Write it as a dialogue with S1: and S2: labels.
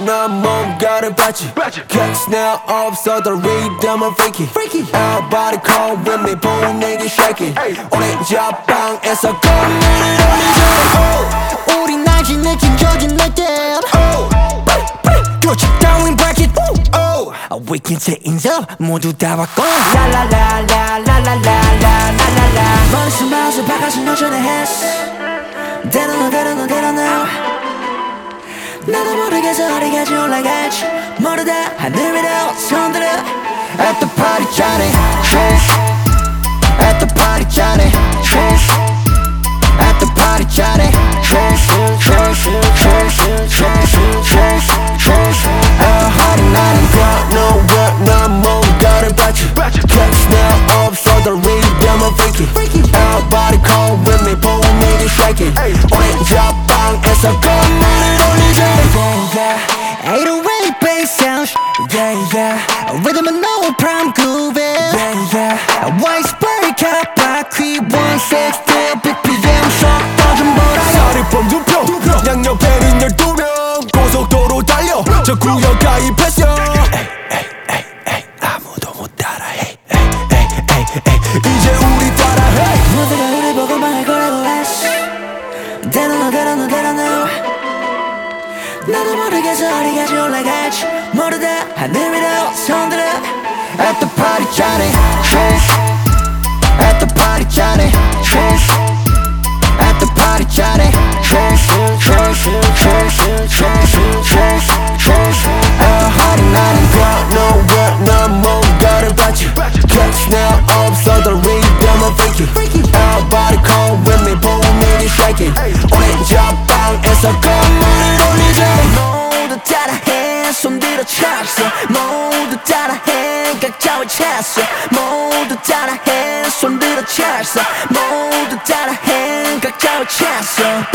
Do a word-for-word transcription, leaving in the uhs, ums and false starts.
S1: 난 뭔가를 봤지 Cause now 없어 the rhythm of freaky Everybody come with me 분위기 shaking 오렌지 앞방에서 건물을 올리자
S2: 우린 아직 느낀 조진 날 때
S1: Touch it down and break it
S2: We can change up 모두 다 바꿔 라라라라라라라라라라라 머릿속 마우스 바깥은 여전히 했어 대단해 대단해 대단해 나도 모르겠어 어디까지 올라갈지 모르다 하늘 위로 손들어
S1: At the party Johnny At the party Johnny At the party Johnny 하루 나는 가 nowhere 난 뭔가를 봤지 Cause now 없어 the rhythm of freaky Everybody come with me 분위기 shaking 오렌지 앞방에서 건물을 올리자
S2: eight oh eight bass sound
S1: Yeah yeah
S2: Rhythm and no prime groove
S1: Yeah yeah
S2: White spray cap 바퀴 one six still 비피엠 속도 좀 보라
S1: 사리폼 두표 양옆에는 열두 명 고속도로 달려 저 구역 가입했어 아무도 못 따라해 이제 우리 따라해
S2: 모두가 우리 보고만 할 거라고 했어 대단해 대단해 대단해 나도 모르겠어 어디까지 올라갈지 모르다 하늘 위로 손들어
S1: At the party Johnny At the party Johnny At the party Johnny 하루 나는 가 nowhere 난 뭔가를 봤지 Cause now 없어 the rhythm of freaky Everybody come with me 분위기 shaking 오렌지 앞방에서 건물을 올리자
S2: 모두 따라해 손 들어 찼어 모두 따라해 각자의 찼어 모두 따라해 손 들어 찼어 모두 따라해 각자의 찼어